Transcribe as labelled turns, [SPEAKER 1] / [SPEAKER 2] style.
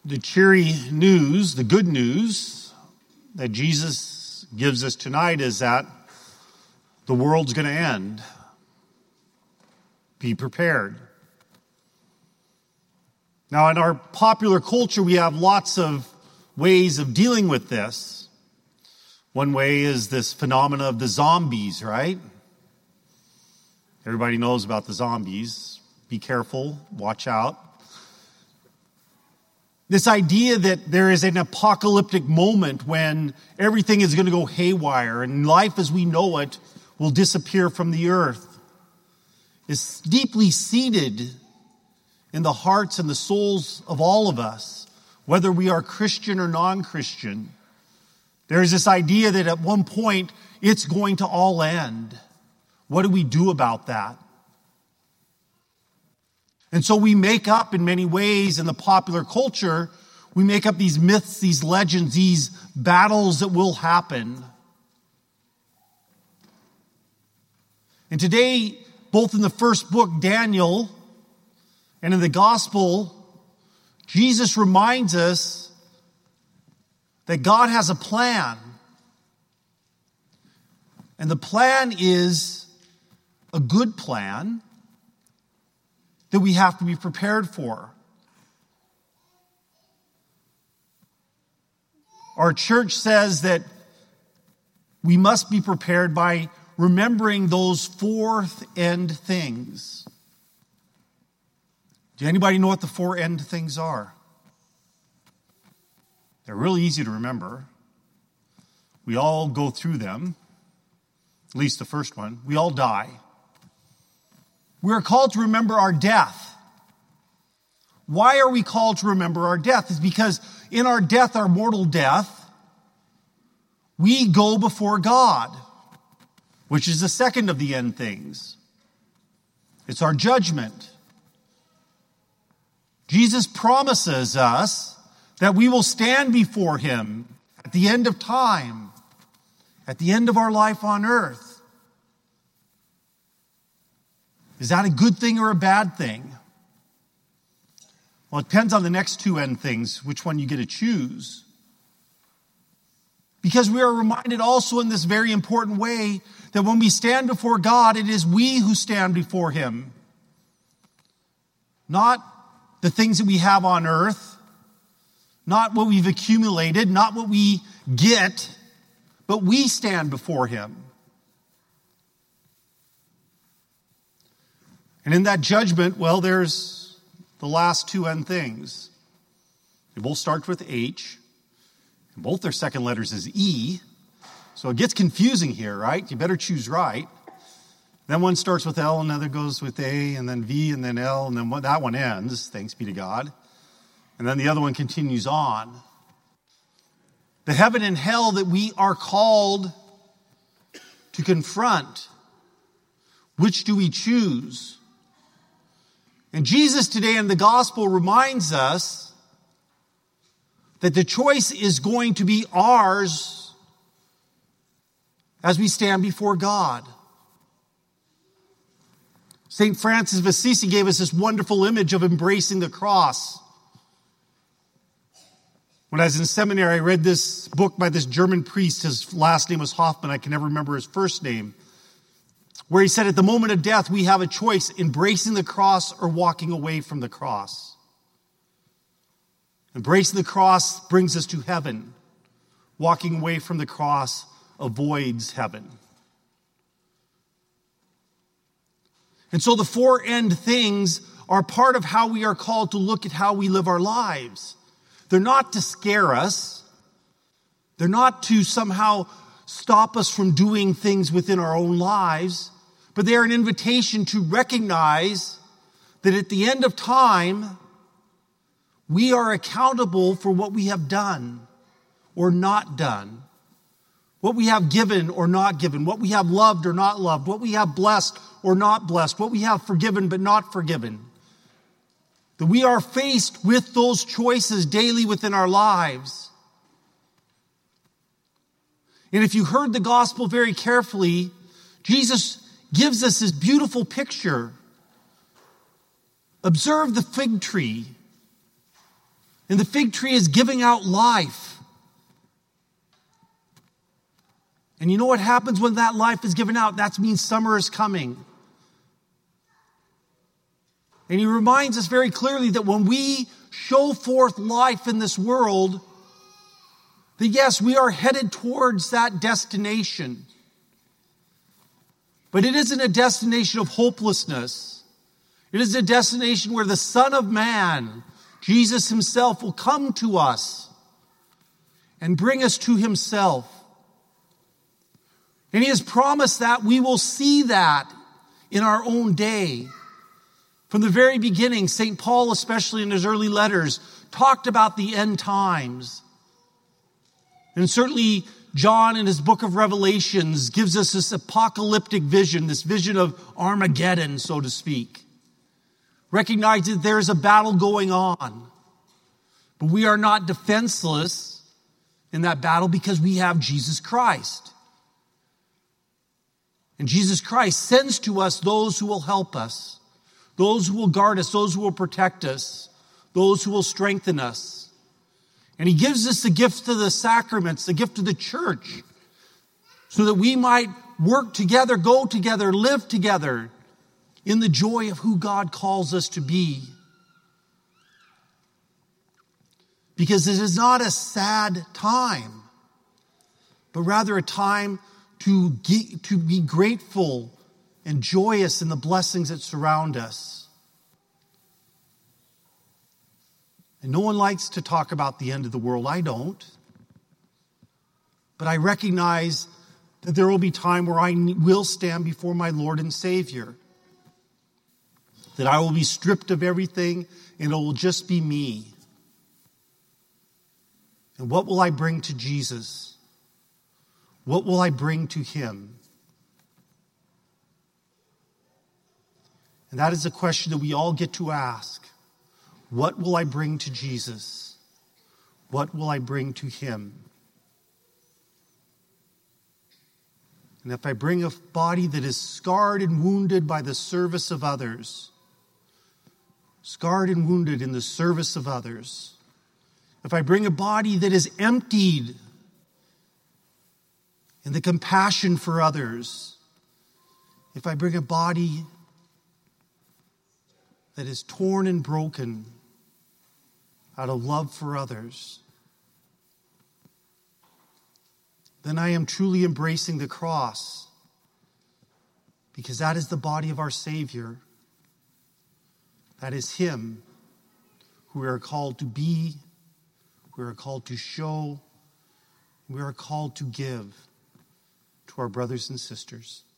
[SPEAKER 1] The cheery news, the good news that Jesus gives us tonight is that the world's going to end. Be prepared. Now, in our popular culture, we have lots of ways of dealing with this. One way is this phenomena of the zombies, right? Everybody knows about the zombies. Be careful, watch out. This idea that there is an apocalyptic moment when everything is going to go haywire and life as we know it will disappear from the earth is deeply seated in the hearts and the souls of all of us, whether we are Christian or non-Christian. There is this idea that at one point it's going to all end. What do we do about that? And so we make up in many ways in the popular culture, we make up these myths, these legends, these battles that will happen. And today, both in the first book, Daniel, and in the gospel, Jesus reminds us that God has a plan. And the plan is a good plan that we have to be prepared for. Our church says that we must be prepared by remembering those four end things. Do anybody know what the four end things are? They're really easy to remember. We all go through them, at least the first one. We all die. We are called to remember our death. Why are we called to remember our death? It's because in our death, our mortal death, we go before God, which is the second of the end things. It's our judgment. Jesus promises us that we will stand before him at the end of time, at the end of our life on earth. Is that a good thing or a bad thing? Well, it depends on the next two end things, which one you get to choose. Because we are reminded also in this very important way that when we stand before God, it is we who stand before him. Not the things that we have on earth, not what we've accumulated, not what we get, but we stand before him. And in that judgment, well, there's the last two end things. They both start with H, and both their second letters is E. So it gets confusing here, right? You better choose right. Then one starts with L, another goes with A, and then V, and then L, and then that one ends, thanks be to God. And then the other one continues on. The heaven and hell that we are called to confront, which do we choose? And Jesus today in the gospel reminds us that the choice is going to be ours as we stand before God. St. Francis of Assisi gave us this wonderful image of embracing the cross. When I was in seminary, I read this book by this German priest. His last name was Hoffman. I can never remember his first name. Where he said, at the moment of death, we have a choice, embracing the cross or walking away from the cross. Embracing the cross brings us to heaven. Walking away from the cross avoids heaven. And so the four end things are part of how we are called to look at how we live our lives. They're not to scare us. They're not to somehow stop us from doing things within our own lives. But they are an invitation to recognize that at the end of time, we are accountable for what we have done or not done, what we have given or not given, what we have loved or not loved, what we have blessed or not blessed, what we have forgiven but not forgiven. That we are faced with those choices daily within our lives. And if you heard the gospel very carefully, Jesus gives us this beautiful picture. Observe the fig tree. And the fig tree is giving out life. And you know what happens when that life is given out? That means summer is coming. And he reminds us very clearly that when we show forth life in this world, that yes, we are headed towards that destination. But it isn't a destination of hopelessness. It is a destination where the Son of Man, Jesus himself, will come to us and bring us to himself. And he has promised that we will see that in our own day. From the very beginning, St. Paul, especially in his early letters, talked about the end times. And certainly John in his book of Revelations gives us this apocalyptic vision, this vision of Armageddon, so to speak. Recognizing that there is a battle going on. But we are not defenseless in that battle because we have Jesus Christ. And Jesus Christ sends to us those who will help us. Those who will guard us, those who will protect us, those who will strengthen us. And he gives us the gift of the sacraments, the gift of the church, so that we might work together, go together, live together in the joy of who God calls us to be. Because it is not a sad time, but rather a time to be grateful and joyous in the blessings that surround us. And no one likes to talk about the end of the world. I don't. But I recognize that there will be time where I will stand before my Lord and Savior. That I will be stripped of everything and it will just be me. And what will I bring to Jesus? What will I bring to him? And that is a question that we all get to ask. What will I bring to Jesus? What will I bring to him? And if I bring a body that is scarred and wounded by the service of others, scarred and wounded in the service of others, if I bring a body that is emptied in the compassion for others, if I bring a body that is torn and broken out of love for others, then I am truly embracing the cross, because that is the body of our Savior. That is him who we are called to be, we are called to show, we are called to give to our brothers and sisters.